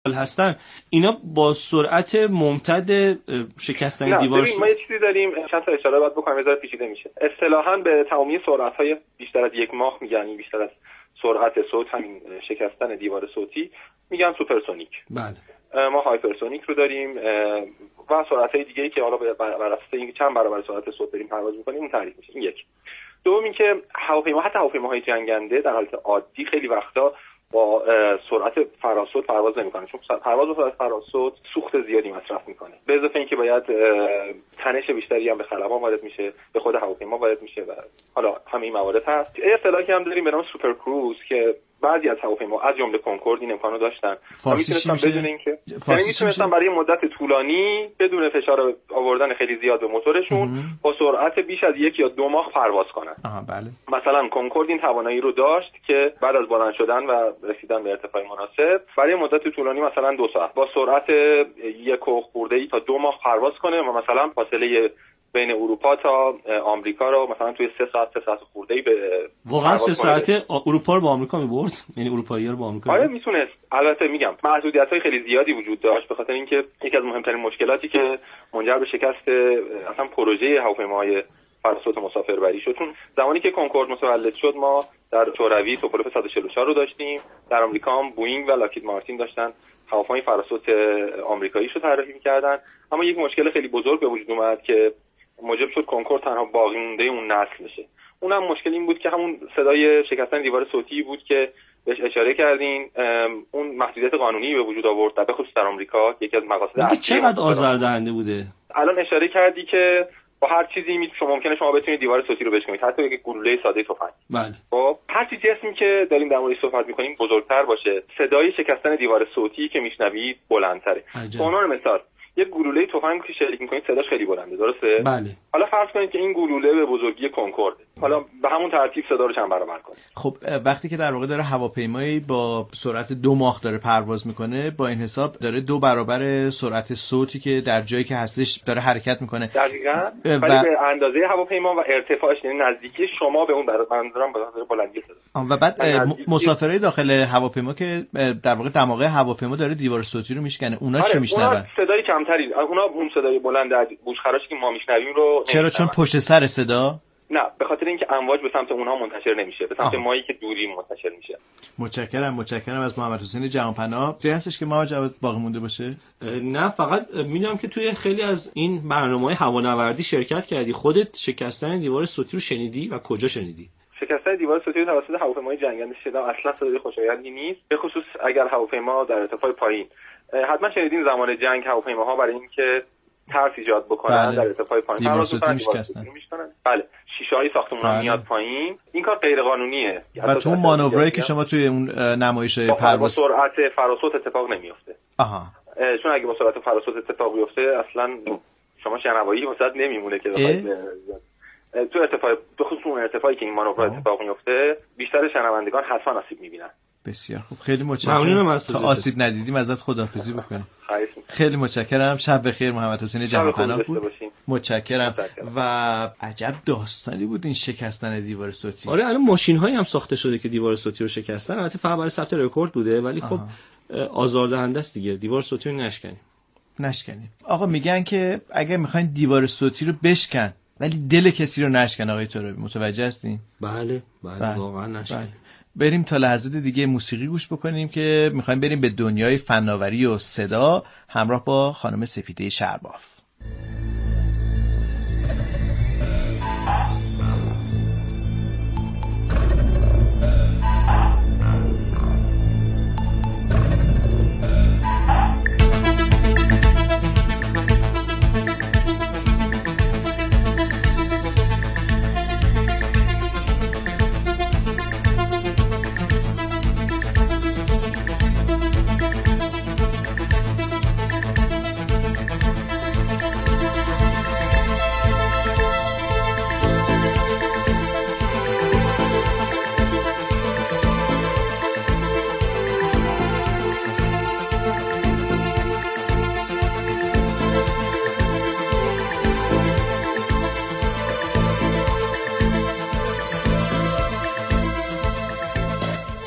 هستن، اینا با سرعت ممتد شکستن دیوار. ما یه چیزی داریم، چند تا اشاره باید بکنم، یه پیچیده میشه. اصطلاحاً به تمامی سرعت‌های بیشتر از 1 ماخ میگن، بیشتر از سرعت صوت، همین شکستن دیوار صوتی میگن سوپرسونیک. بله. ما هایپرسونیک رو داریم و سرعت‌های دیگه‌ای که حالا بر اساس اینکه چند برابر سرعت صوت داریم پرواز می‌کنیم اون تعریف میشه. این یک. دوم اینکه هواپیما، حتی هواپیماهای جنگنده در حالت عادی خیلی وقتا با سرعت فراسوت پرواز نمی‌کنه، چون پرواز با سرعت فراسوت سوخت زیادی مصرف می‌کنه. به اضافه اینکه باید تنش بیشتری هم به خلبان وارد میشه، به خود هواپیما وارد میشه و حالا همه این موارد هست. یه اصطلاحی هم داریم به نام سوپر کروز که بعضی از هواپیما از جمله کنکورد این امکانو داشتن. میتونستن بدون اینکه میتونستن برای مدت طولانی بدون فشار آوردن خیلی زیاد به موتورشون با سرعت بیش از 1 یا 2 ماخ پرواز کنن. بله. مثلا کنکورد این توانایی رو داشت که بعد از بلند شدن و رسیدن به ارتفاع مناسب برای مدت طولانی مثلا 2 ساعت با سرعت 1 خرده‌ای تا 2 ماخ پرواز کنه و مثلا فاصله بین اروپا تا آمریکا رو مثلا توی 3 ساعت خورده‌ای به واقعا 3 ساعته اروپا رو با آمریکا می‌برد، یعنی اروپایی‌ها رو با آمریکا. آره میتونست. البته میگم محدودیت‌های خیلی زیادی وجود داشت، به خاطر اینکه یکی از مهمترین مشکلاتی که منجر به شکست اصلا پروژه هواپیماهای فراسوت مسافربری شد، چون زمانی که کنکورد متولد شد ما در شوروی توپولوف 144 رو داشتیم، در آمریکا هم بوئینگ و لاکید مارتین داشتن هواپیمای فراسوت آمریکایی رو طراحی می‌کردن. اما یک مشکل خیلی بزرگ به وجود اومد که موجب شد کنکورد تنها باقی مونده اون نسل بشه. اونم مشکل این بود که همون صدای شکستن دیوار صوتی بود که بهش اشاره کردین. اون محدودیت قانونی به وجود آورد، به خصوص در آمریکا یکی از مقاصد اصلی. چقدر آزاردهنده بوده. الان اشاره کردی که با هر چیزی ممکنه شما بتونید دیوار صوتی رو بشکنید، حتی یک گلوله ساده تفنگ. بله. خب هر چیزی جسمی که داریم در موردش صحبت می‌کنیم بزرگتر باشه، صدای شکستن دیوار صوتی که میشنوید بلندتره. به عنوان مثال یک گلوله تفنگ که شلیک می‌کنید صداش خیلی بلنده، درسته؟ بله. حالا فرض کنید که این گلوله به بزرگی کنکورد، حالا به همون ترتیب صدا رو چند برابر کنه. خب وقتی که در واقع داره هواپیمایی با سرعت 2 ماخ داره پرواز میکنه، با این حساب داره 2 برابر سرعت صوتی که در جایی که هستش داره حرکت میکنه. دقیقاً. ولی به اندازه هواپیما و ارتفاعش، یعنی نزدیکی شما به اون منظورم به خاطر بلندی صدا. و بعد مسافرای داخل هواپیما که در واقع دماغه هواپیما داره دیوار صوتی رو میشکنه، اونا چی میشنون؟ اونا صدای کمتری، اونا اون صدای بلند از گوشخراش که ما میشنویم رو چرا؟ چون پشت سر صدا؟ نه، به خاطر اینکه امواج به سمت اونها منتشر نمیشه، به سمت مایی که دوریم منتشر میشه. متشکرم از محمد حسین جهانپناه. جایی هستش که محمد جواد باقی مونده باشه؟ نه، فقط میدونم که توی خیلی از این برنامه‌های هوانوردی شرکت کردی. خودت شکستن دیوار صوتی رو شنیدی و کجا شنیدی؟ شکستن دیوار صوتی توسط هواپیمای جنگنده شنیدم، اصلا صدای خوشایندی نیست، به خصوص اگر هواپیما در ارتفاع پایین. حتما شنیدین زمان جنگ هواپیماها برای اینکه ترس ایجاد بکنن در ارتفاع پایین دیوار صوتی میشکستن. بله، شیشه‌های ساختمان‌ها میاد پایین. این کار غیر قانونیه و تو مانورایی که شما توی اون نمایش پرواز با سرعت فراسوت اتفاق نمیفته. چون اگه با سرعت فراسوت اتفاق بیفته اصلا شما شنوایی واسط نمیمونه که تو ارتفاع، به خصوص اون ارتفاعی که این مانور اتفاق میفته بیشتر شنوندگان حتما آسیب میبینن. بسیار خوب، خیلی متشکرم. تا آسیب ندیدیم ازت خداحافظی بکنیم. خیلی متشکرم. شب بخیر. محمد حسین جهانپناه بود. متشکرم. و عجب داستانی بود این شکستن دیوار صوتی. آره، الان ماشین‌هایی هم ساخته شده که دیوار صوتی رو شکستن. البته فقط برای ثبت رکورد بوده، ولی خب آزاردهنده است دیگه. دیوار صوتی رو نشکنیم. آقا میگن که اگه میخواین دیوار صوتی رو بشکن ولی دل کسی رو نشکن. آقای ترابی متوجه هستین؟ بله واقعا نشکن. بریم تا لحظات دیگه موسیقی گوش بکنیم که میخوایم بریم به دنیای فناوری و صدا همراه با خانم سپیده شرباف.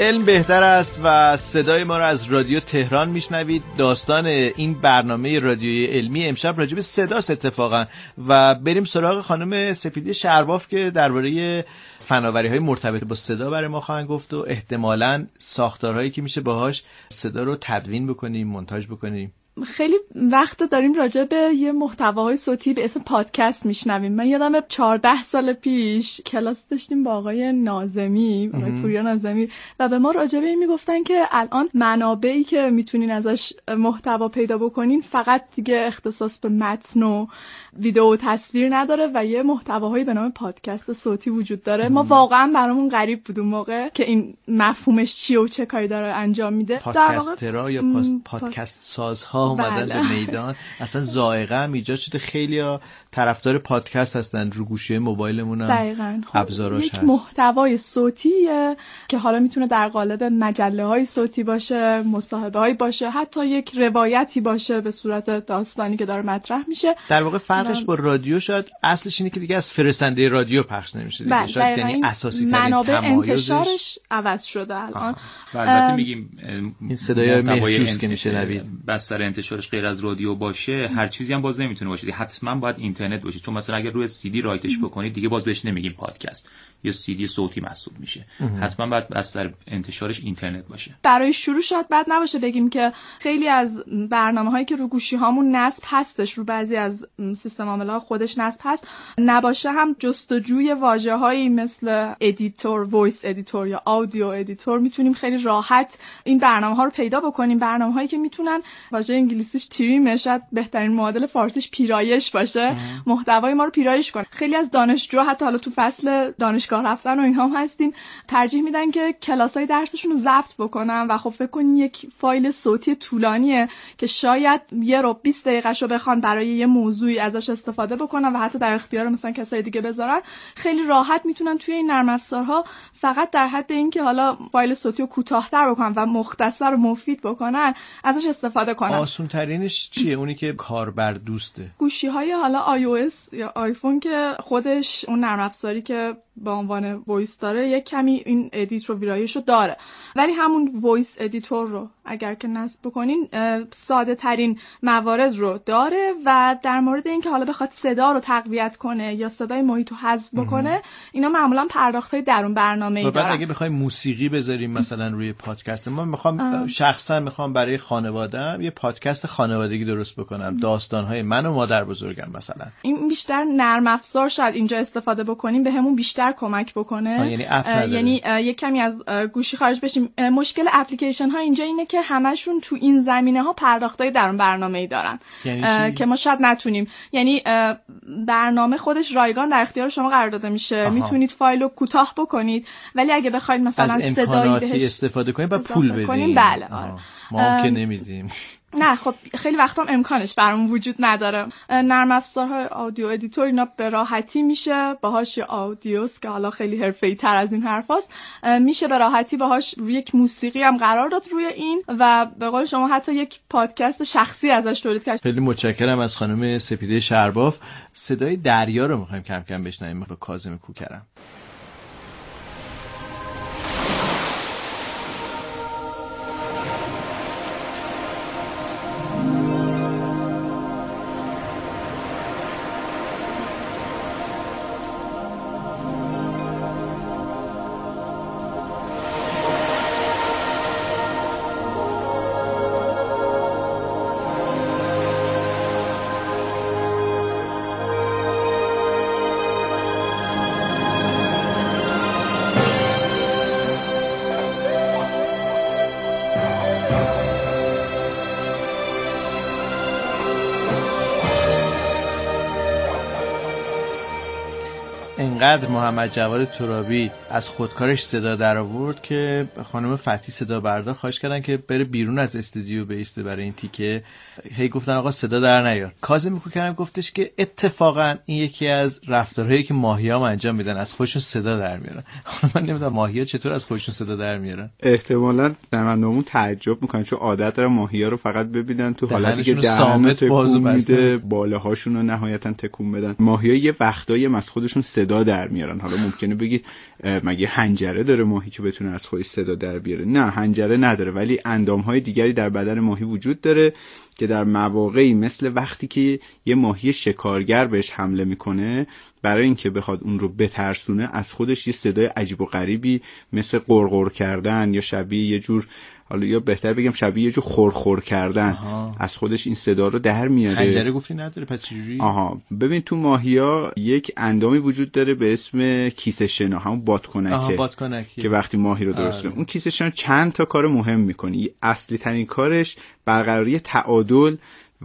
علم بهتر است و صدای ما رو از رادیو تهران میشنوید. داستان این برنامه رادیویی علمی امشب راجع به صداست اتفاقا و بریم سراغ خانم سپیدی شرباف که درباره فناوری‌های مرتبط با صدا برای ما خواهند گفت و احتمالاً ساختارهایی که میشه باهاش صدا رو تدوین بکنیم، مونتاژ بکنیم. خیلی وقت داریم راجع به یه محتواهای صوتی به اسم پادکست میشنویم. من یادم 14 سال پیش کلاس داشتیم با آقای ناظمی، آقای پوریا ناظمی، و به ما راجع به این میگفتن که الان منابعی که میتونین ازش محتوا پیدا بکنین فقط دیگه اختصاص به متن و ویدیو و تصویر نداره و یه محتواهایی به نام پادکست صوتی وجود داره. ما واقعا برامون غریب بود اون موقع که این مفهومش چیه و چه کاری داره انجام میده. پادکسترها یا پادکست سازها اومدن به میدان. اصلا ذائقه هم ایجاد شده، خیلی‌ها طرفدار پادکست هستن، رو گوشی موبایلمون هم ابزاراش هست. یک محتوای صوتیه که حالا میتونه در قالب مجله‌های صوتی باشه، مصاحبه‌هایی باشه، حتی یک روایتی باشه به صورت داستانی که داره مطرح میشه. در واقع فرقش با رادیو شاید اصلش اینه که دیگه از فرستنده رادیو پخش نمیشه دیگه. شاید یعنی اساسی ترین منابع انتشارش عوض شده الان. البته میگیم این صدای مهجوز که میشنوید بستر انتشارش غیر از رادیو باشه، هر چیزی هم باز نمیتونه باشه. حتما باید اینترنت باشه، چون مثلا اگر روی سی دی رایتش بکنید دیگه باز بهش نمیگیم پادکست یا سی دی صوتی محسوب میشه. حتما باید بستر انتشارش اینترنت باشه. برای شروع شاید بد نباشه بگیم که خیلی از برنامه‌هایی که رو گوشی‌هامون نصب هستش، رو بعضی از سیستم عامل‌ها خودش نصب هست، نباشه هم جستجوی واژه‌هایی مثل ادیتور، وایس ادیتور یا آدیو ادیتور میتونیم خیلی راحت این برنامه‌ها رو پیدا بکنیم. برنامه‌هایی که میتونن واژه انگلیسیش تریم، شاید بهترین معادل فارسیش پیرایش باشه، محتوای ما رو پیرایش کنه. خیلی از دانشجوها حتی حالا تو فصل دانشگاه رفتن و اینها هم هستین، ترجیح میدن که کلاسای درسشون رو ضبط بکنن و خب فکر کن یک فایل صوتی طولانیه که شاید 20 دقیقه‌شو بخوان برای یه موضوعی ازش استفاده بکنن و حتی در اختیار مثلا کسای دیگه بذارن، خیلی راحت میتونن توی این نرم افزارها فقط در حد این که حالا فایل صوتی رو کوتاه‌تر بکنن و مختصر و مفید بکنن ازش استفاده کنن. آسون ترینش چیه؟ اونی که کاربر دوسته. گوشی‌های حالا iOS یا آیفون که خودش اون نرم افزاری که با عنوان وایس داره یک کمی این ادیت رو ویرایش رو داره، ولی همون وایس ادیتور رو اگر که نصب بکنین ساده ترین موارد رو داره و در مورد اینکه حالا بخواد صدا رو تقویت کنه یا صدای محیط رو حذف بکنه، اینا معمولا پرداخت‌های درون برنامه‌ای دارن. اگه بخوایم موسیقی بذاریم مثلا روی پادکست، من شخصا میخوام برای خانواده‌ام یه پادکست خانوادگی درست بکنم، داستان‌های من و مادر بزرگم مثلا. این بیشتر نرم افزار شاید اینجا استفاده بکنیم بهمون بیشتر کمک بکنه. یعنی اپ نداره. یعنی یک کمی از گوشی خارج بشیم. مشکل اپلیکیشن ها اینجا اینه که همشون تو این زمینه ها پرداختای درون برنامه‌ای دارن، یعنی که ما شاید نتونیم. یعنی برنامه خودش رایگان در اختیار شما قرار داده میشه. میتونید فایل رو کوتاه بکنید، ولی اگه بخواید مثلا صدایی بهش استفاده کنید بعد پول بدید. بله. ما که نمیدیم. نه خب خیلی وقتا امکانش برامون وجود نداره. نرم افزارهای آدیو ادیتور اینا به راحتی میشه باهاش، یا آدیوس که حالا خیلی حرفه‌ای تر از این حرفاست، میشه به راحتی باهاش روی یک موسیقی هم قرار داد روی این و به قول شما حتی یک پادکست شخصی ازش تولید کرد. خیلی متشکرم از خانم سپیده شرباف. صدای دریا رو می‌خوایم کم کم بشنویم با کاظم کوکرم. انقدر محمد جواد ترابی از خودکارش صدا در آورد که خانم فتحی صدا بردار خواهش کردن که بره بیرون از استودیو بیسته برای این تیکه. هی گفتن آقا صدا در نیار. کاظم کوکرم گفتش که اتفاقا این یکی از رفتارهایی که ماهی‌ها انجام میدن، از خودشون صدا در میارن. من نمیدونم ماهی‌ها چطور از خودشون صدا در میارن. احتمالاً نمایندگان تعجب میکنن چون عادت دارن ماهی‌ها رو فقط ببینن تو حالتی که دهن تکون میده، بالهاشون رو نهایتاً تکون بدن. ماهی‌ها یه وقتایی از خودشون صدا در میارن. حالا ممکنه بگید مگه حنجره داره ماهی که بتونه از خودش صدا در بیاره؟ نه، حنجره نداره، ولی اندامهای دیگری در بدن ماهی وجود داره که در مواقعی مثل وقتی که یه ماهی شکارگر بهش حمله میکنه، برای اینکه بخواد اون رو بترسونه از خودش یه صدای عجیب و غریبی مثل قرقر کردن یا شبیه یه جور، حالا یا بهتر بگم شبیه یه جور خورخور کردن از خودش این صدا رو در میاره. حنجره گفتی نداره، پس چجوری؟ ببین تو ماهیا یک اندامی وجود داره به اسم کیسه شنا، همون بادکنکه که وقتی ماهی رو درست کنه. اون کیسه شنا چند تا کار مهم میکنه. اصلی ترین کارش برقراری تعادل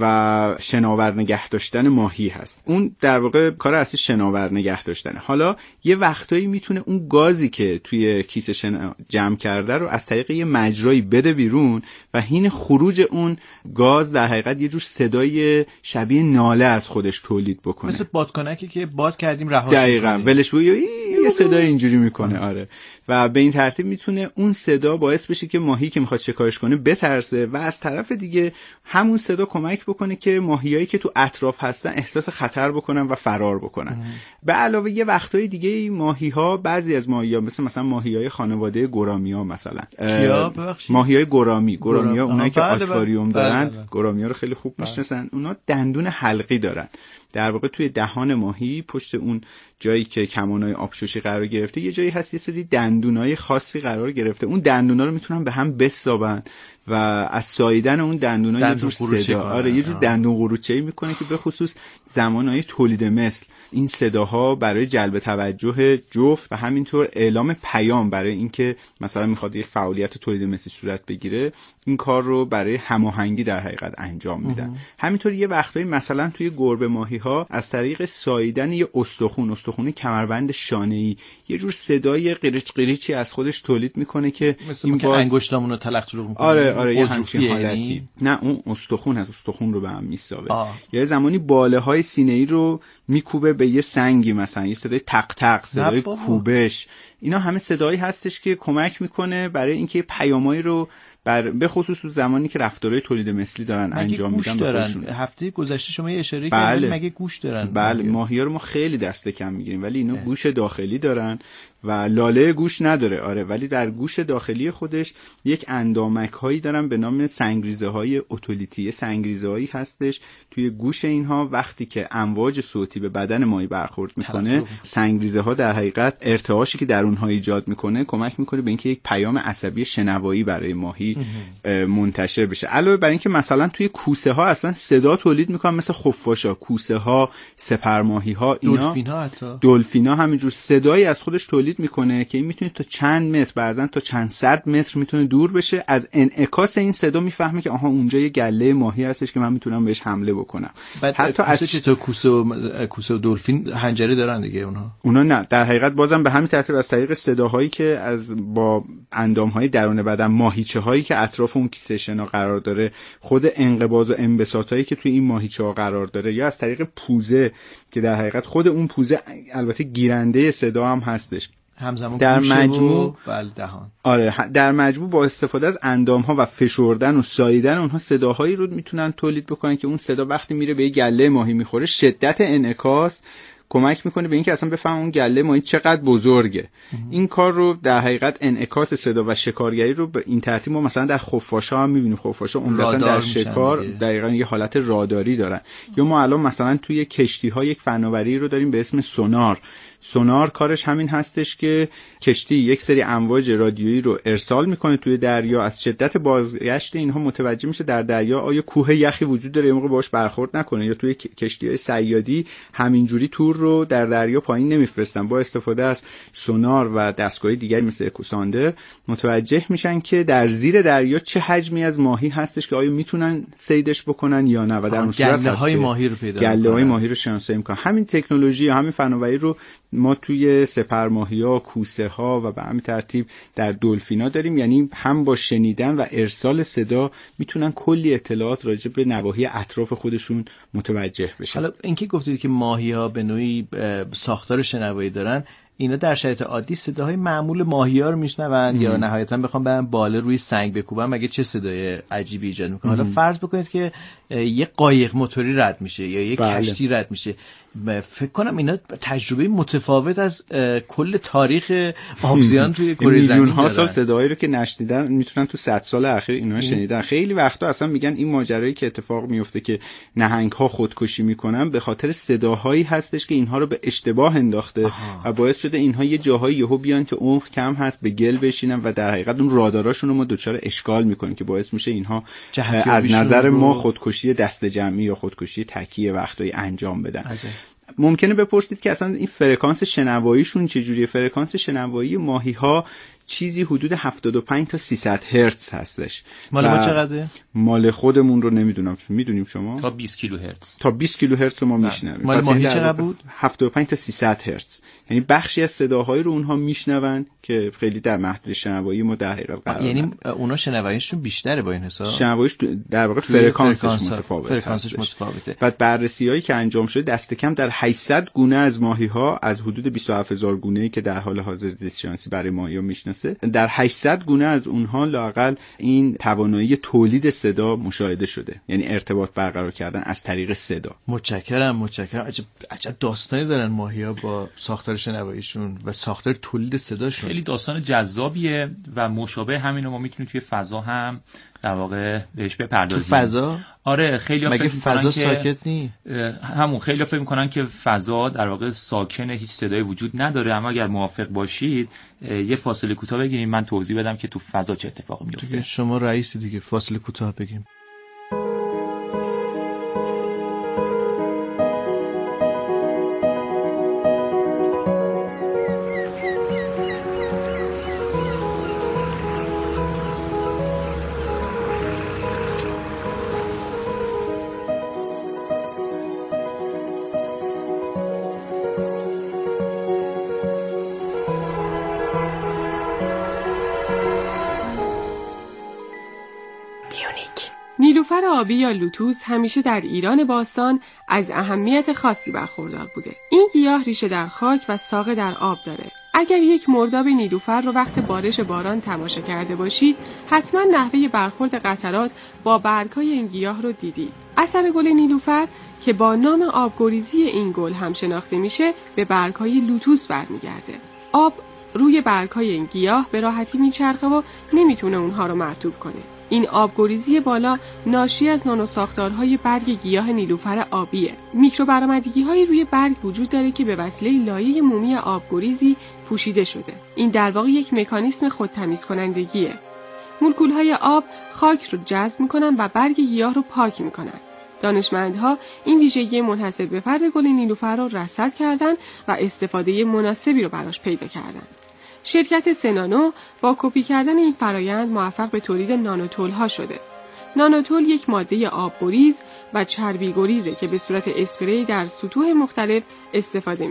و شناور نگه داشتن ماهی هست. اون در واقع کار اصلی شناور نگه داشتنه. حالا یه وقتایی میتونه اون گازی که توی کیسه شنا جمع کرده رو از طریق یه مجرایی بده بیرون و حین خروج اون گاز در حقیقت یه جور صدای شبیه ناله از خودش تولید بکنه، مثل بادکنکی که باد کردیم رهاش دقیقاً ولش یه صدای اینجوری میکنه. آره، و به این ترتیب میتونه اون صدا باعث بشه که ماهی که میخواد شکارش کنه بترسه و از طرف دیگه همون صدا کمک بکنه که ماهیایی که تو اطراف هستن احساس خطر بکنن و فرار بکنن. به علاوه یه وقتای دیگه ماهی‌ها، بعضی از ماهی‌ها مثلا ماهی‌های خانواده گرامی‌ها، مثلا ماهی‌های گرامی‌ها اونایی که آکواریوم دارن، گرامی‌ها رو خیلی خوب میشناسن. اونا دندون حلقی دارن. در واقع توی دهان ماهی پشت اون جایی که کمانای آبشوشی قرار گرفته یه جایی هست، یه سری دندونای خاصی قرار گرفته. اون دندونا رو میتونن به هم بسابن و از ساییدن اون دندونا یه جور صدا، یه جور دندون قروچه‌ای میکنه که به خصوص زمانهای تولید مثل این صداها برای جلب توجه جفت و همینطور اعلام پیام برای اینکه مثلا میخواد یک فعالیت تولید مثل صورت بگیره، این کار رو برای هماهنگی در حقیقت انجام میدن. همینطور یه وقتایی مثلا توی گربه ماهی‌ها از طریق ساییدن یه استخون کمربند شانه‌ای یه جور صدای قریچ قریچی از خودش تولید میکنه که این که انگشتامون رو تلق میکنه. آره یه همچین حالتی. نه، اون استخون هست، استخون رو به هم میسابه. یه زمانی باله های سینه‌ای رو میکوبه به یه سنگی، مثلا یه صدای تق تق، صدای کوبش. اینا همه صدایی هستش که کمک میکنه برای اینکه پیامایی رو به خصوص تو زمانی که رفتارهای تولید مثلی دارن انجام میدن. هفته گذشته شما یه اشاره کردید مگه گوش دارن؟ بله، ماهی‌ها رو ما خیلی دست کم میگیریم ولی اینا گوش داخلی دارن و لاله گوش نداره. آره، ولی در گوش داخلی خودش یک اندامک هایی دارن به نام سنگریزه های اتولیتی. سنگریزه هایی هستش توی گوش اینها، وقتی که امواج صوتی به بدن ماهی برخورد میکنه، سنگریزه ها در حقیقت ارتعاشی که در اونها ایجاد میکنه کمک میکنه به اینکه یک پیام عصبی شنوایی برای ماهی منتشر بشه. علاوه بر اینکه مثلا توی کوسه ها اصلا صدا تولید میکنن، مثل خفاشا، کوسه ها، سپرماهی ها، اینا دلفین ها همینجور صدایی از خودش تولید میکنه که این میتونه تا چند متر، بعضن تا چند صد متر میتونه دور بشه. از انعکاس این صدا میفهمه که آها اونجا یه گله ماهی هستش که من میتونم بهش حمله بکنم. حتی از کوسه و دلفین حنجره دارن دیگه اونا نه، در حقیقت بازم به همین ترتیب از طریق صداهایی که از با اندامهای درون بدن ماهیچه هایی که اطراف اون کیسه شنا قرار داره، خود انقباض و انبساطایی که توی این ماهیچه ها قرار داره، یا از طریق پوزه که در حقیقت خود اون پوزه البته گیرنده صدا هم هستش، در مجموع دهان. آره، در مجموع با استفاده از اندام‌ها و فشردن و ساییدن اونها صداهایی رو میتونن تولید بکنن که اون صدا وقتی میره به یه گله ماهی میخوره، شدت انعکاس کمک میکنه به اینکه اصلا بفهم اون گله ماهی چقدر بزرگه. این کار رو در حقیقت انعکاس صدا و شکارگری رو به این ترتیب ما مثلا در خفاش‌ها هم میبینیم. خفاش‌ها عمدتاً در شکار دقیقاً یه حالت راداری دارن. یا ما الان مثلا توی کشتی‌ها یک فناوری رو داریم به اسم سونار کارش همین هستش که کشتی یک سری امواج رادیویی رو ارسال میکنه توی دریا، از شدت بازگشت اینها متوجه میشه در دریا آیا کوه یخی وجود داره، یه موقع باهاش برخورد نکنه. یا توی کشتی‌های صیادی همینجوری تور رو در دریا پایین نمیفرستن، با استفاده از سونار و دستگاهی دیگری مثل اکوساندر متوجه میشن که در زیر دریا چه حجمی از ماهی هستش که آیا میتونن صیدش بکنن یا نه، و در اون صورت گله‌های ماهی رو پیدا میکنن، گله‌های ماهی رو شناسایی میکنن. همین تکنولوژی، همین فناوری رو ما توی سپرماهی‌ها، کوسه‌ها و به همین ترتیب در دلفینا داریم. یعنی هم با شنیدن و ارسال صدا میتونن کلی اطلاعات راجع به نواحی اطراف خودشون متوجه بشن. حالا اینکه گفتید که ماهی‌ها به نوعی ساختار شنوایی دارن، اینا در شرایط عادی صداهای معمول ماهی‌ها رو میشنون یا نهایتاً بخوام برن بالا روی سنگ بکوبن مگه چه صدای عجیبی ایجاد میکنه؟ حالا فرض بکنید که یه قایق موتوری رد میشه یا یه کشتی رد میشه، فکر کنم اینا تجربه متفاوت از کل تاریخ آبزیان توی کره زمین میلیون ها سال صداهایی رو که نشنیدن میتونن تو 100 سال اخیر اینا شنیدن. خیلی وقتا اصلا میگن این ماجرایی که اتفاق میفته که نهنگ ها خودکشی میکنن به خاطر صداهایی هستش که اینها رو به اشتباه انداخته و باعث شده اینها یه جاهایی یهو بیان که عمق کم هست به گل بشینن و در حقیقت اون راداراشون رو ما دچار اشکال میکنیم که باعث میشه اینها از نظر ما خودکشی دست جمعی یا خودکشی تکیه وقتایی انجام بدن. ممکنه بپرسید که اصلا این فرکانس شنواییشون چجوریه؟ فرکانس شنوایی ماهی‌ها چیزی حدود 75 تا 300 هرتز هستش. مال ما چقدره؟ مال خودمون رو نمیدونم. میدونیم شما؟ تا 20 کیلوهرتز. تا 20 کیلوهرتز ما میشنویم. مال ماهی چقدر بود؟ 75 تا 300 هرتز. یعنی بخشی از صداهایی رو اونها میشنون که خیلی در محدود شنوایی ما در حقیقت قرار یعنی اونا شنواییشون بیشتره با این حساب؟ شنواییش در واقع فرکانسش متفاوته. بعد بررسی‌هایی که انجام شده دست کم در 800 گونه از ماهی‌ها از حدود 27000 گونه‌ای که در حال حاضر زیست شناسی برای ماهی‌ها میشناسه، در 800 گونه از اونها لااقل این توانایی تولید صدا مشاهده شده، یعنی ارتباط برقرار کردن از طریق صدا. متشکرم. عجب داستانی دارن ماهی‌ها با ساختار شنواییشون و ساختار تولید صداشون. خیلی داستان جذابیه و مشابه همینو ما میتونیم توی فضا هم در واقع بهش بپردازیم. تو فضا؟ آره خیلی مگه فضا ساکت نی؟ همون خیلی فکر میکنن که فضا در واقع ساکنه، هیچ صدایی وجود نداره. اما اگر موافق باشید یه فاصله کوتاه بگیریم من توضیح بدم که تو فضا چه اتفاقی میفته. شما رئیسی دیگه، فاصله کوتاه بگیم. نیلوفر آبی یا لوتوس همیشه در ایران باستان از اهمیت خاصی برخوردار بوده. این گیاه ریشه در خاک و ساقه در آب داره. اگر یک مرداب نیلوفر رو وقت بارش باران تماشا کرده باشید، حتما نحوه برخورد قطرات با برگ‌های این گیاه رو دیدید. اثر گل نیلوفر که با نام آبگریزی این گل هم شناخته میشه، به برگ‌های لوتوس برمیگرده. آب روی برگ‌های این گیاه به راحتی میچرخه و نمیتونه اونها رو مرطوب کنه. این آبگریزی بالا ناشی از نانوساختارهای برگ گیاه نیلوفر آبیه. میکروبرآمدگی‌هایی روی برگ وجود داره که به وسیله لایه مومی آبگریزی پوشیده شده. این در واقع یک مکانیسم خودتمیز کنندگیه. مولکول‌های آب خاک رو جذب می‌کنن و برگ گیاه رو پاک می‌کنن. دانشمندها این ویژگی منحصر به فرد گل نیلوفر رو رصد کردن و استفاده مناسبی رو براش پیدا کردن. شرکت سنانو با کپی کردن این فرایند موفق به تولید نانوتول‌ها شده. نانوتول یک ماده آبگریز و چربی گریزه که به صورت اسپری در سطوح مختلف استفاده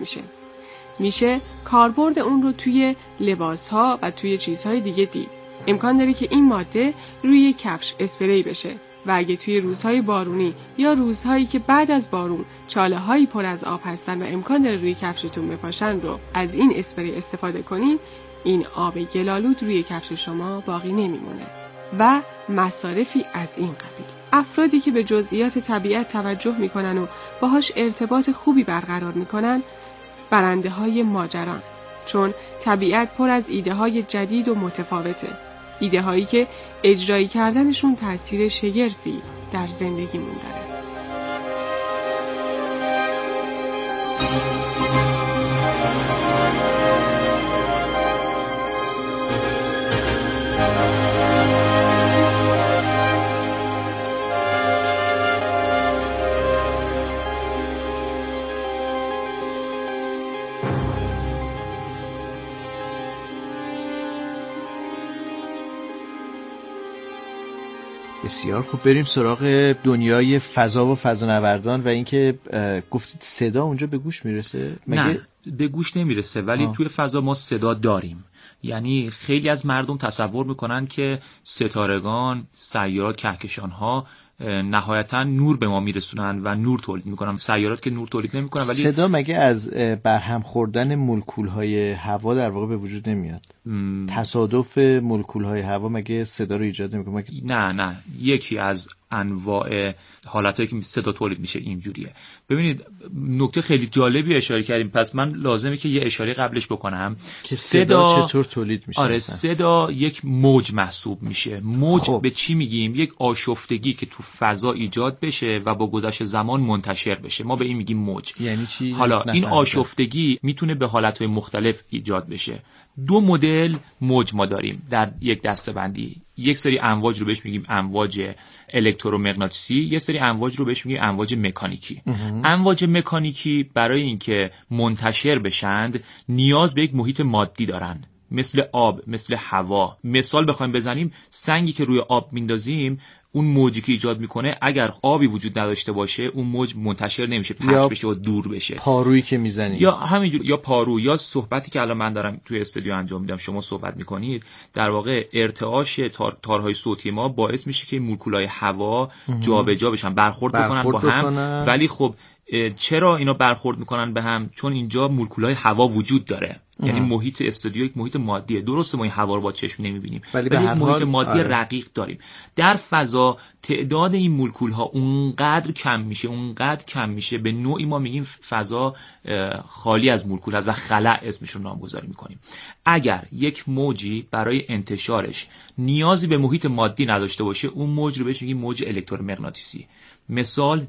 میشه کاربرد اون رو توی لباس‌ها و توی چیزهای دیگه دید. امکان داره که این ماده روی کفش اسپری بشه و اگه توی روزهای بارونی یا روزهایی که بعد از بارون چاله‌هایی پر از آب هستن و امکان داره روی کفشتون بپاشن رو از این اسپری استفاده کنین، این آب گلالود روی کفش شما باقی نمیمونه و مصارفی از این قبیل. افرادی که به جزئیات طبیعت توجه میکنن و باهاش ارتباط خوبی برقرار میکنن برنده های ماجران، چون طبیعت پر از ایده های جدید و متفاوته، ایده هایی که اجرایی کردنشون تأثیر شگرفی در زندگیمون داره. بسیار خوب، بریم سراغ دنیای فضا و فضانوردان و اینکه گفتید صدا اونجا به گوش میرسه؟ نه به گوش نمیرسه، ولی توی فضا ما صدا داریم. یعنی خیلی از مردم تصور میکنن که ستارگان، سیارات، کهکشان‌ها نهایتا نور به ما میرسونن و نور تولید میکنن. سیارات که نور تولید نمیکنن، ولی صدا مگه از برهم خوردن مولکول‌های هوا در واقع به وجود نمیاد؟ تصادف مولکول‌های هوا مگه صدا رو ایجاد نمی‌کنه؟ نه، یکی از انواع حالتایی که صدا تولید میشه اینجوریه. ببینید نکته خیلی جالبی اشاره کردیم، پس من لازمه که یه اشاره قبلش بکنم که صدا چطور تولید میشه. آره صدا یک موج محسوب میشه. موج به چی میگیم؟ یک آشفتگی که تو فضا ایجاد بشه و با گذشت زمان منتشر بشه، ما به این میگیم موج. یعنی چی؟ حالا این آشفتگی میتونه به حالتهای مختلف ایجاد بشه. 2 مدل موج ما داریم در یک دسته‌بندی. یک سری امواج رو بهش میگیم امواج الکترومغناطیسی، یک سری امواج رو بهش میگیم امواج مکانیکی. امواج مکانیکی برای اینکه منتشر بشند نیاز به یک محیط مادی دارن، مثل آب، مثل هوا. مثال بخوایم بزنیم، سنگی که روی آب میندازیم، اون موجی که ایجاد میکنه اگر آبی وجود نداشته باشه اون موج منتشر نمیشه، پخش بشه و دور بشه. پارویی که میزنی یا همینجور، یا پارو، یا صحبتی که الان من دارم توی استودیو انجام میدم شما صحبت میکنید، در واقع ارتعاش تارهای صوتی ما باعث میشه که مولکولای هوا جابجا بشن، برخورد بکنن با هم. ولی خب چرا اینا برخورد میکنن به هم؟ چون اینجا مولکولای هوا وجود داره. یعنی محیط استودیو یک محیط مادیه. درسته ما این هوا رو با چشم نمیبینیم، ولی یک محیط مادی رقیق داریم. در فضا تعداد این مولکول ها اونقدر کم میشه به نوعی ما میگیم فضا خالی از مولکول است و خلا اسمش رو نامگذاری میکنیم. اگر یک موجی برای انتشارش نیازی به محیط مادی نداشته باشه، اون موج رو بهش میگیم موج الکترومغناطیسی. مثال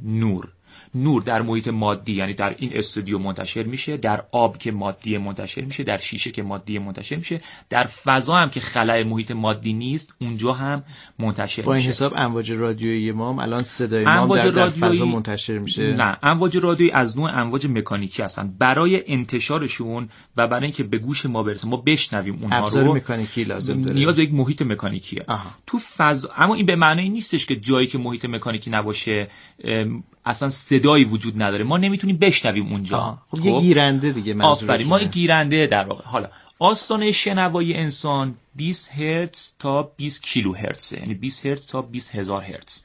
نور در محیط مادی، یعنی در این استودیو منتشر میشه، در آب که مادی منتشر میشه، در شیشه که مادی منتشر میشه، در فضا هم که خلأ محیط مادی نیست اونجا هم منتشر میشه. با این حساب امواج رادیویی ما هم الان صدای ما در فضا منتشر میشه؟ نه، امواج رادیویی از نوع امواج مکانیکی هستن. برای انتشارشون و برای اینکه به گوش ما برسه، ما بشنویم اونها رو، ابزار مکانیکی لازم داره، نیاز به یک محیط مکانیکیه. تو فضا، اما این به معنی نیستش که جایی که محیط مکانیکی نباشه اصلا صدایی وجود نداره، ما نمیتونیم بشنویم اونجا. خب یه گیرنده دیگه منظورش. آفرین، ما این گیرنده در واقع. حالا آستانه شنوایی انسان 20 هرتز تا 20 کیلو هرتز، یعنی 20 هرتز تا 20,000 هرتز.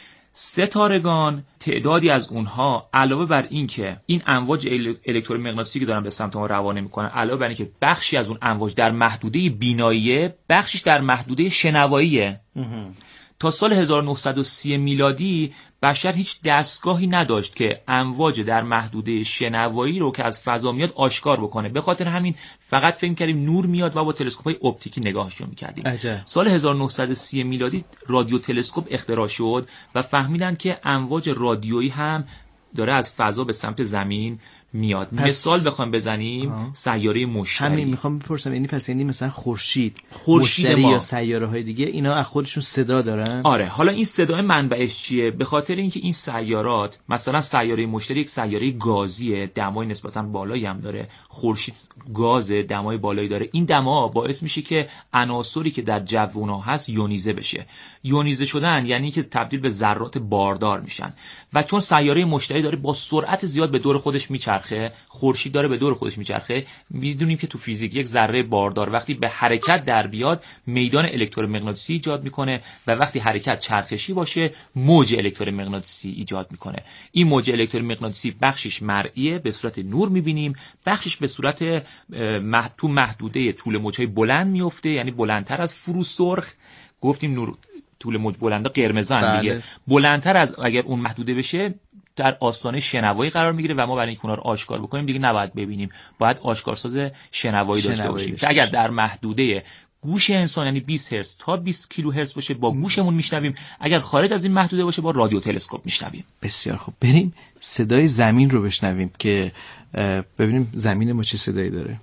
ستارگان تعدادی از اونها علاوه بر این که این امواج الکترومغناطیسی که دارن به سمت ما روانه میکنن، علاوه بر این که بخشی از اون امواج در محدوده بیناییه، بخشیش در محدوده شنواییه. تا سال 1930 میلادی بشر هیچ دستگاهی نداشت که امواج در محدوده شنوایی رو که از فضا میاد آشکار بکنه. به خاطر همین فقط فکر کردیم نور میاد و با تلسکوپ‌های اپتیکی نگاهش رو می‌کردیم. سال 1930 میلادی رادیو تلسکوپ اختراع شد و فهمیدن که امواج رادیویی هم داره از فضا به سمت زمین میاد. مثال بخوام بزنیم سیاره مشتری. همین میخوام بپرسم، یعنی پس یعنی مثلا خورشید مشتری یا سیاره‌های دیگه اینا از خودشون صدا دارن؟ آره. حالا این صدای منبعش چیه؟ به خاطر اینکه این سیارات، مثلا سیاره مشتری یک سیاره گازیه، دمای نسبتاً بالایی هم داره. خورشید گاز، دمای بالایی داره. این دما باعث میشه که عناصری که در جو اونها هست یونیزه بشه. یونیزه شدن یعنی که تبدیل به ذرات باردار میشن. و چون سیاره مشتری داره با سرعت زیاد به دور خودش میچرخه، خورشید داره به دور خودش میچرخه، میدونیم که تو فیزیک یک ذره باردار وقتی به حرکت در بیاد میدان الکترومغناطیسی ایجاد میکنه و وقتی حرکت چرخشی باشه موج الکترومغناطیسی ایجاد میکنه. این موج الکترومغناطیسی بخشش مرئیه، به صورت نور میبینیم، بخشش به صورت تو محدوده طول موجهای بلند میفته، یعنی بلندتر از فرو سرخ. گفتیم نور طول موج بلندا قرمزن دیگه، بلندتر از اگر اون محدوده بشه در آستانه شنوایی قرار میگیره و ما برای اینکه اونا رو آشکار بکنیم دیگه نباید ببینیم، باید آشکارساز شنوایی داشته باشیم که اگر در محدوده گوش انسان یعنی 20 هرتز تا 20 کیلو هرتز باشه با گوشمون میشنویم، اگر خارج از این محدوده باشه با رادیو تلسکوپ میشنویم. بسیار خوب، بریم صدای زمین رو بشنویم که ببینیم زمین ما چه صدایی داره.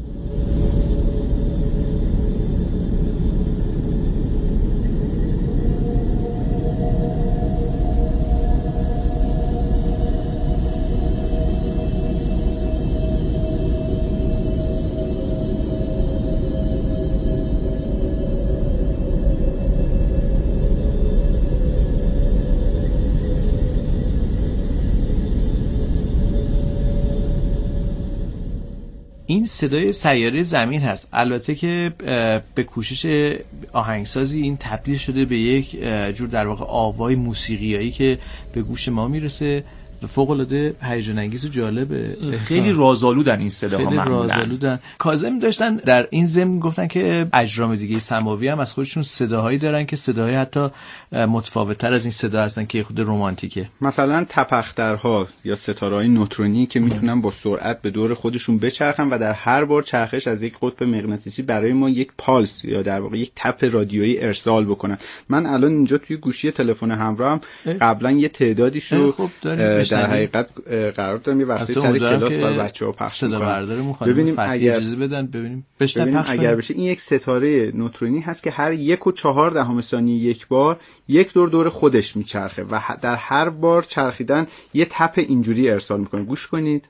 این صدای سیاره زمین هست. البته که به کوشش آهنگسازی این تبدیل شده به یک جور در واقع آوای موسیقیایی که به گوش ما میرسه فوق‌العاده هیجان انگیز و جالبه. خیلی رازآلودن این صداها، معمولا رازآلودن. کاظم داشتن در این ضمن گفتن که اجرام دیگه سماوی هم از خودشون صداهایی دارن که صداهای حتی متفاوت‌تر از این صدا هستن که خود رمانتیکه. مثلا تپخترها یا ستاره‌های نوترونی که میتونن با سرعت به دور خودشون بچرخن و در هر بار چرخش از یک قطب مغناطیسی برای ما یک پالس یا در واقع یک تپ رادیویی ارسال بکنن. من الان اینجا توی گوشی تلفن همراهم قبلا یه تعدادیشو در حقیقت قرار دادم یه وقتی سر کلاس برای بچه‌ها پخش کنم. ببینیم اگر اجازه بدن ببینیم اگر بشه این یک ستاره نوترونی هست که هر 1.4 ثانیه یک بار یک دور خودش میچرخه و در هر بار چرخیدن یه تپ اینجوری ارسال میکنه. گوش کنید.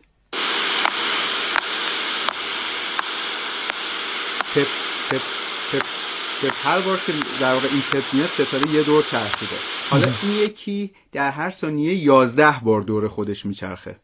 تپ تپ تپ تپ. هر بار که در واقع این تپ میاد ستاره یه دور چرخیده. حالا این یکی در هر ثانیه 11 بار دور خودش میچرخه.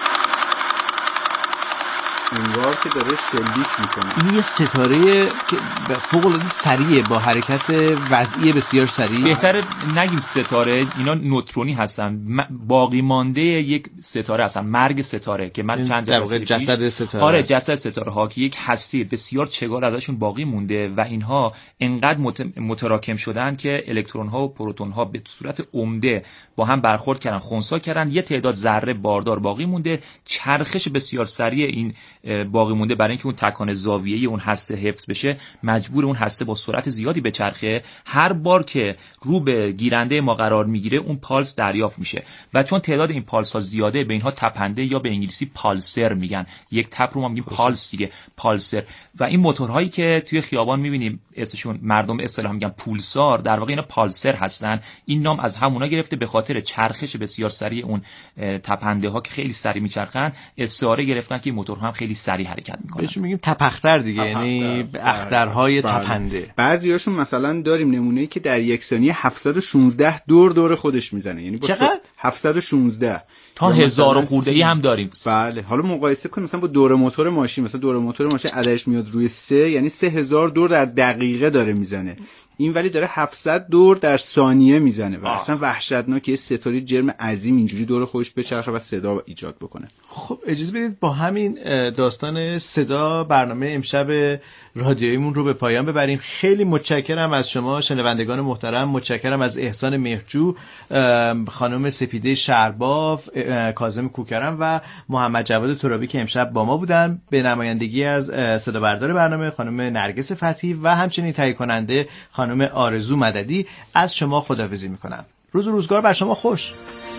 انگار که داره شلیک میکنه. این یه ستاره که فوق‌العاده سریعه با حرکت وضعی بسیار سریع. بهتره نگیم ستاره، اینا نوترونی هستن، باقی مانده یک ستاره هستن، مرگ ستاره که من چند در واقع جسد ستاره. آره جسد ستاره ها که یک هستی بسیار چگال ازشون باقی مونده و اینها انقدر متراکم شدن که الکترون ها و پروتون ها به صورت عمده با هم برخورد کردن، خنثی کردن، یه تعداد ذره باردار باقی مونده. چرخش بسیار سریع این باقی مونده برای اینکه اون تکان زاویه‌ای اون هسته حفظ بشه مجبور اون هسته با سرعت زیادی بچرخه. هر بار که رو به گیرنده ما قرار میگیره اون پالس دریافت میشه و چون تعداد این پالس ها زیاده به اینها تپنده یا به انگلیسی پالسر میگن. یک تپ رو ما میگیم پالس دیگه، پالسر. و این موتورهایی که توی خیابان میبینیم اسمشون مردم اصطلاحا میگن پولسار، در واقع اینا پالسر هستن. این نام از همونا گرفته به خاطر چرخش بسیار سریع اون تپنده ها که خیلی سریع میچرخن، استعاره گرفتن که این موتورها هم خیلی سریع حرکت میکنن. بهشون میگیم تپختر دیگه، یعنی اخترهای تپنده. بعضیاشون مثلا داریم نمونه‌ای که در یک ثانیه 716 دور خودش میزنه، یعنی با 716 تا 1000 خورده‌ای هم داریم. بله. حالا مقایسه کنیم مثلا با دور موتور ماشین، مثلا دور موتور ماشین عددش میاد روی 3، یعنی 3000 دور در دقیقه داره میزنه. این ولی داره 700 دور در ثانیه میزنه و اصلا وحشتناکه یه ستاره جرم عظیم اینجوری دور خودش بچرخه و صدا ایجاد بکنه. خب اجازه بدید با همین داستان صدا برنامه امشب رادیویمون رو به پایان ببریم. خیلی متشکرم از شما شنوندگان محترم، متشکرم از احسان مهرجو، خانم سپیده شرباف، کاظم کوکرم و محمد جواد ترابی که امشب با ما بودن، به نمایندگی از صدا بردار برنامه خانم نرگس فتحی و همچنین تهیه کننده خانم آرزو مددی. از شما خداحافظی میکنم. روز و روزگار بر شما خوش.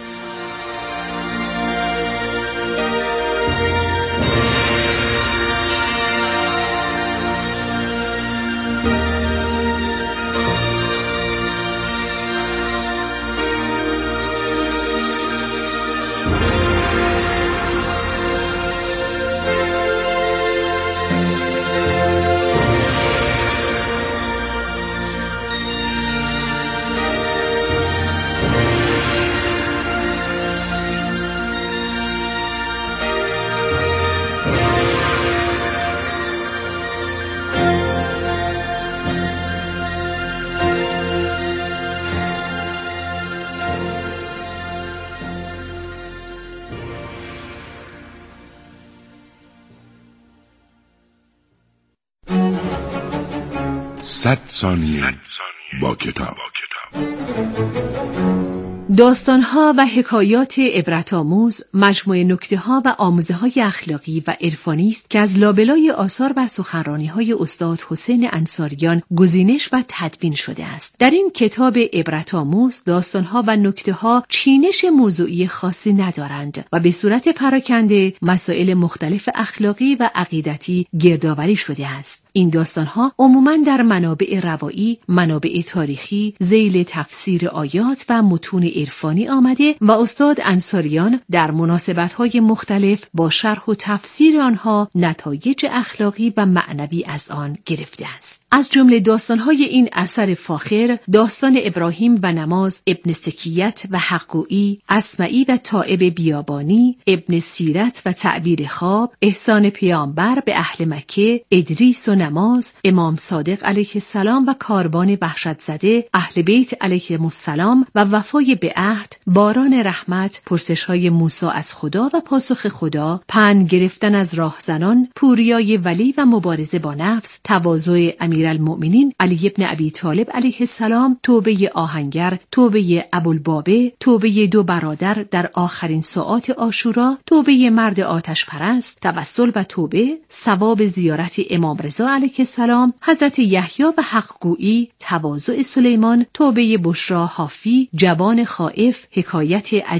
صد ثانیه با کتاب. داستان‌ها و حکایات عبرت‌آموز مجموعه نکته‌ها و آموزه‌های اخلاقی و عرفانی است که از لابلای آثار و سخنرانی‌های استاد حسین انصاریان گزینش و تدوین شده است. در این کتاب عبرت‌آموز داستان‌ها و نکته‌ها چینش موضوعی خاصی ندارند و به صورت پراکنده مسائل مختلف اخلاقی و عقیدتی گردآوری شده است. این داستان‌ها عموماً در منابع روایی، منابع تاریخی، ذیل تفسیر آیات و متون عرفانی آمده و استاد انصاریان در مناسبت‌های مختلف با شرح و تفسیر آنها نتایج اخلاقی و معنوی از آن گرفته است. از جمله داستان‌های این اثر فاخر داستان ابراهیم و نماز، ابن سکیت و حقگویی، اسمعی و تائب بیابانی، ابن سیرت و تعبیر خواب، احسان پیامبر به اهل مکه، ادریس و نماز، امام صادق علیه السلام و کاروان وحشت زده، اهل بیت علیهم السلام و وفای به عهد، باران رحمت، پرسش‌های موسی از خدا و پاسخ خدا، پند گرفتن از راهزنان، پوریای ولی و مبارزه با نفس، تواضع امیرالمؤمنین علی ابن ابی طالب علیه السلام، توبه آهنگر، توبه ابوالبابه، توبه دو برادر در آخرین ساعات عاشورا، توبه مرد آتش پرست، توسل و توبه، ثواب زیارت امام رضا علیه السلام، حضرت یحیی و حقگویی، تواضع سلیمان، توبه بشرا حافی، جوان خائف، حکایت